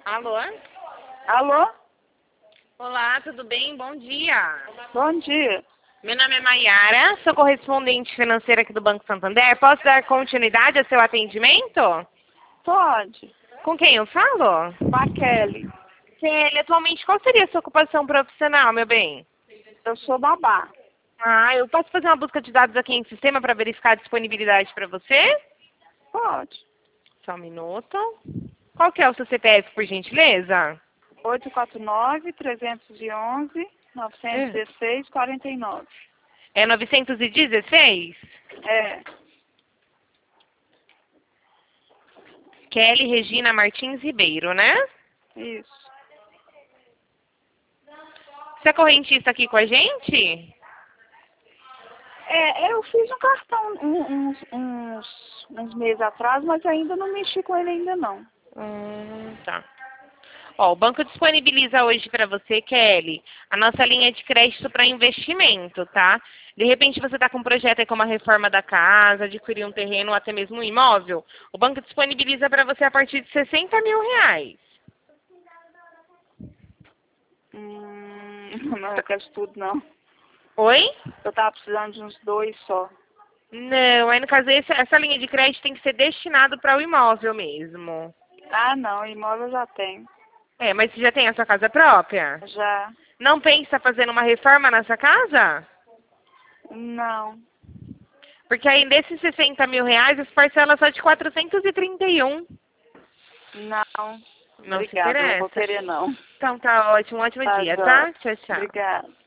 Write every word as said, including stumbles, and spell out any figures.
Alô? Alô? Olá, tudo bem? Bom dia. Bom dia. Meu nome é Maiara, sou correspondente financeira aqui do Banco Santander. Posso dar continuidade ao seu atendimento? Pode. Com quem eu falo? Com a Kelly. Kelly, atualmente qual seria a sua ocupação profissional, meu bem? Eu sou babá. Ah, eu posso fazer uma busca de dados aqui em sistema para verificar a disponibilidade para você? Pode. Só um minuto. Qual que é o seu C P F, por gentileza? oito quatro nove, três um um, nove um seis, quatro nove. É novecentos e dezesseis? É. Kelly Regina Martins Ribeiro, né? Isso. Você é correntista aqui com a gente? É, eu fiz um cartão um- uns, uns, uns meses atrás, mas ainda não mexi com ele ainda não. Hum, tá. Ó, o banco disponibiliza hoje para você, Kelly, a nossa linha de crédito para investimento, tá? De repente você está com um projeto aí como a reforma da casa, adquirir um terreno ou até mesmo um imóvel, o banco disponibiliza para você a partir de sessenta mil reais. Hum, não, eu quero isso tudo não. Oi? Eu tava precisando de uns dois só. Não, aí no caso esse, essa linha de crédito tem que ser destinado para o imóvel mesmo. Ah, não, imóvel eu já tenho. É, mas você já tem a sua casa própria? Já. Não pensa fazer uma reforma nessa casa? Não. Porque aí desses sessenta mil reais, as parcelas só de quatrocentos e trinta e um. Não. Não se Obrigada, não vou interessa? querer não. Então tá ótimo, um ótimo Tá, dia, joia. tá? Tchau, tchau. Obrigada.